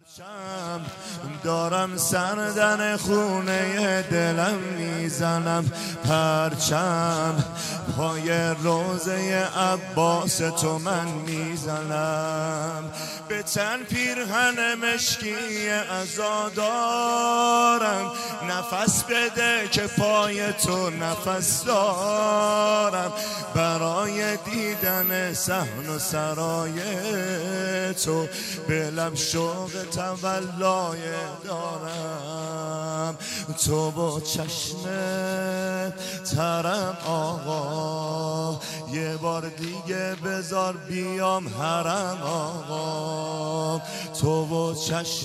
شم دارم سردن خونه دلم میزنم پرچم پای روزه عباس تو من میزنم به تن پیرهن مشکی عزادارم نفس بده که پای تو نفس دارم برای دیدن صحن و سرای تو به لب شوق تولای دارم تو با چشم ترم آقا یه بار دیگه بذار بیام حرم آقا تو با چشم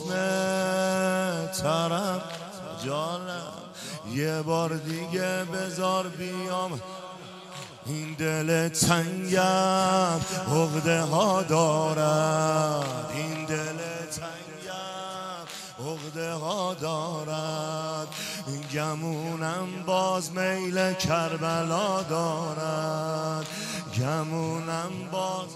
ترم جانم یه بار دیگه بذار بیام این دل تنگم عقده ها دارد این دل تنگم عقده ها دارد گمونم باز میل کربلا دارد گمونم باز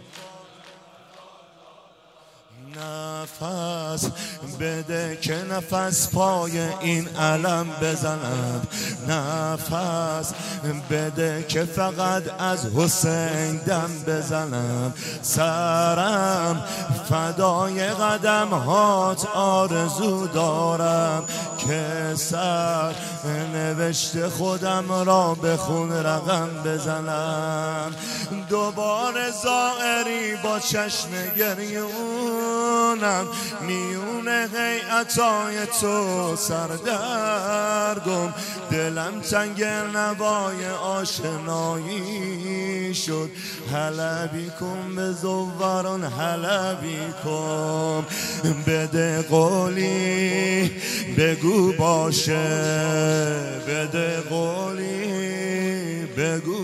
نفس بده که نفس پای این علم بزنم نفس بده که فقط از حسین دم بزنم سرم فدای قدم هات آرزو دارم که سر نوشته خودم را به خون رقم بزنم دوباره زائری با چشم گریونم میون هیئتای تو سردرگم دلم تنگ نوای آشنایی شد حلبی کن به زواران حلبی کن بده قولی بگو باشه بده قولی بگو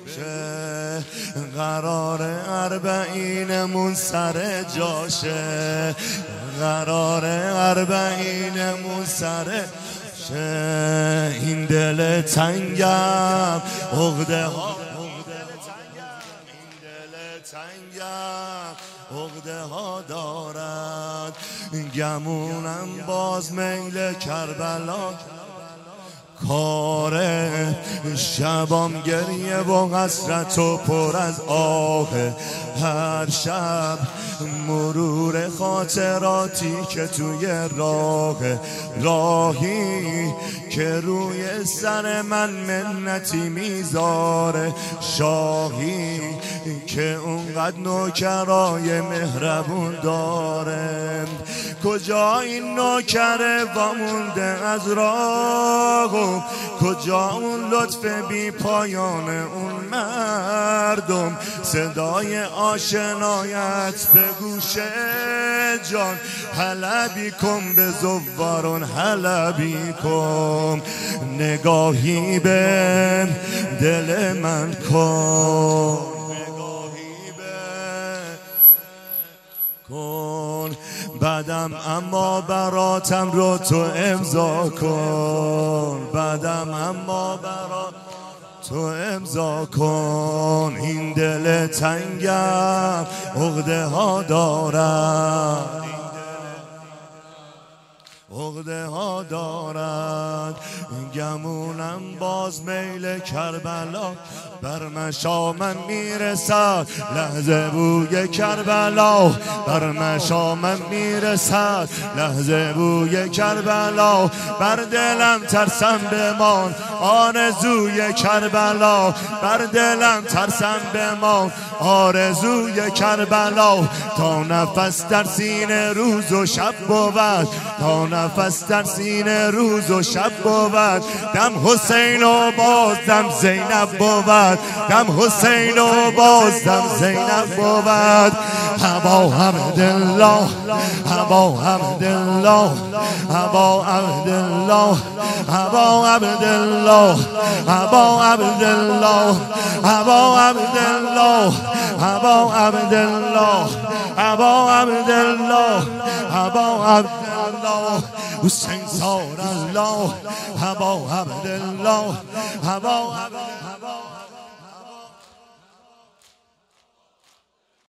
قرار اربعینمون سر جاشه قرار اربعینمون سر این دل تنگم عقده ها عقده ها دارد گمونم باز میل کربلا کار شبام گریه و حسرت و پر از آه هر شب مرور خاطراتی که توی راهی که روی سر من منتی میذاره شاهی که اونقدر نوکرای مهربون داره کجا این نوکره وامونده از راه کجا اون لطف بی پایان اون مردم صدای آشنایت به گوش جان حلبی کن به زوارون حلبی کن نگاهی به دل من کن بعدم اما براتم رو تو امضا کن بعدم اما برات تو امضا کن این دل تنگم عقده ها دارد عقده ها دارد گمونم باز میل کربلا بر مشامم میرسد لحظه بوی کربلا بر مشامم میرسد لحظه بوی کربلا بر دلم ترسم بمان آرزوی کربلا بر دلم ترسم بمان آرزوی کربلا تا نفس در سینه روز و شب بود تا نفس در سینه روز و شب بود دم حسین و باز دم زینب بود دم حسین و باز دم زینب بود ابا عبدالله ابا عبدالله ابا عبدالله ابا عبدالله ابا عبدالله ابا عبدالله ابا عبدالله ابا عبدالله ابا عبدالله حسین سار الله ابا عبدالله ابا